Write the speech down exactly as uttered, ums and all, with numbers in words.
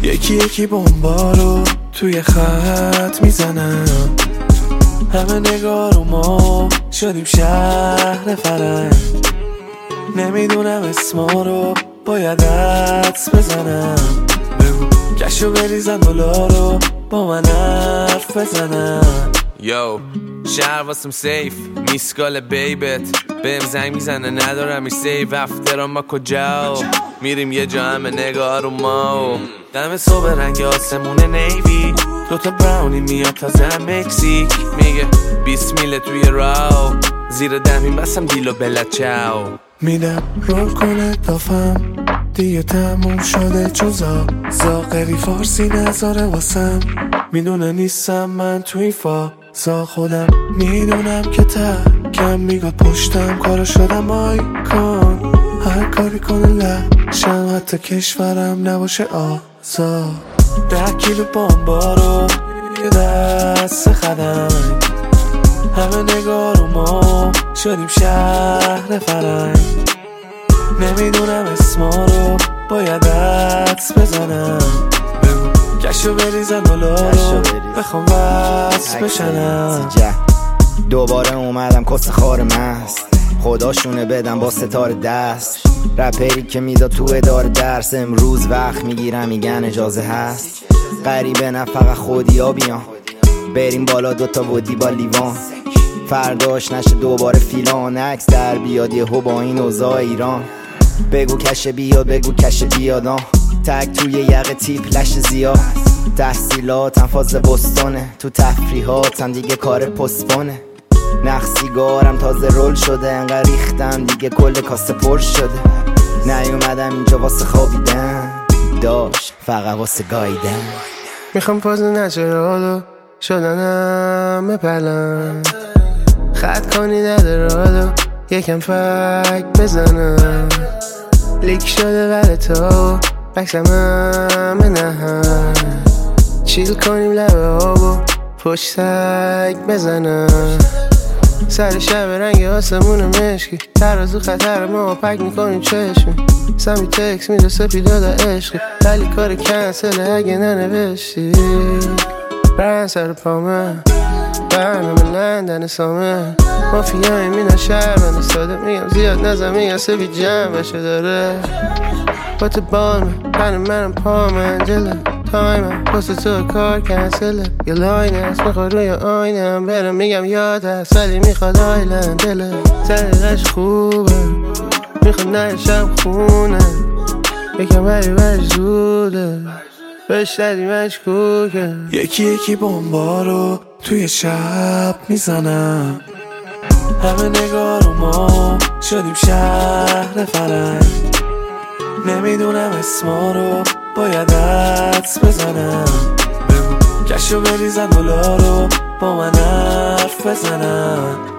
یکی یکی بمبا رو توی خط میزنم، همه نگاه رو ما شدیم شهر فرنگ. نمیدونم اسما رو باید حدس بزنم، بگو کشو بریزن دلارو با من حرف بزنم. یو شهر واسم سیف میسکال بیبت بهم زنگ میزنه ندارم ای سیف افترام ما کجا میریم یه جا همه نگاه رو ما دم صبح رنگ آسمون نیوی دوتا براونی میاد تازه مکزیک میگه بیس میله توی راو زیر دمین بسم دیلو بلا چاو میدم رول کنه دافم دیگه تموم شده چون زا زاقری فارسی نذاره واسم میدونه نیستم من تو این فازا خودم میدونم که تکم میگاد پشتم کارو شدم آیکون هر کاری کنه لشم حتی کشورم نباشه آزا ده کیلو بامبا رو یه دست خدنگ همه نگاه رو ما شدیم شهر فرنگ نمیدونم اسما رو باید حدس بزنم بگو کشو بریزن دلارو بخوام بس بشنم دوباره اومدم کس خار مست خداشونه بدم با ستاره دست رپری که میداد تو اداره درس امروز وقت میگیرم میگن اجازه هست غریبه نه فقط خودی ها بیان بریم بالا دوتا ودی با لیوان فرداش نشه دوباره فیلان عکس در بیاد یهو با این اوضاع ایران بگو کشه بیاد بگو کشه بیادان تک توی یقه تیپ لش زیاد تحصیلاتم فاز بستانه تو تفریحاتم دیگه کار پسپانه نخ سیگارم تازه رول شده انقدر ریختم دیگه کل کاسه پر شده نیومدم اینجا واسه خوابیدن داشت فقط واسه گاییدن میخوام پاز نچرالو شدنم بپلم خط کنی ندارالو یکم فک بزنم لیک شده ولی تو بکسم همه نهم چیل کنیم لبه آبو پشت تک بزنم سر شب رنگ آسمون مشکی ترازو خطر ما پک میکنیم چشمی سمی تکس میده سپیداد عشقی ولی کار کنسل اگه ننوشتی برن سر پامه برنامه لندن سامه مافیای مینا شهرمنده ساده میگم زیاد نزم میگم سبی جمع بشه داره با تو بالمه بنه منم پامه جله تایمم واسه تو کار کنسله یه لاین هست میخواد روی آینم برم میگم یاد هست ولی میخواد آیلند دله زریقش خوبه میخواد نه شب خونه یکم ولی ولی زوده بشتری مشکوکه یکی یکی بمبا رو توی شب میزنم همه نگاه رو ما شدیم شهر فرنگ نمیدونم اسما رو باید حدس بزنم بگو کشو بریزن دلارو با من حرف بزنم